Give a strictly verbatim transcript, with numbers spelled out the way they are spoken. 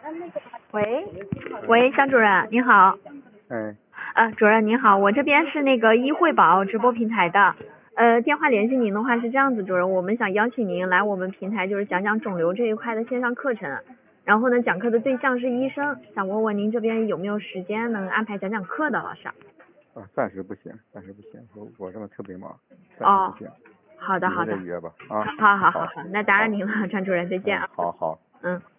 喂，喂，张主任您好。 哎， 呃，主任您好，我这边是那个医惠宝直播平台的，呃，电话联系您的话是这样子，主任，我们想邀请您来我们平台，就是讲讲肿瘤这一块的线上课程，然后呢，讲课的对象是医生，想问问您这边有没有时间能安排讲讲课的，老师？ 啊，暂时不行，暂时不行，我我这边特别忙，暂时哦不行。 好的好的， 以后再约吧，啊， 好好好好好，那打扰您了，张主任，再见啊。 嗯，好好。 嗯。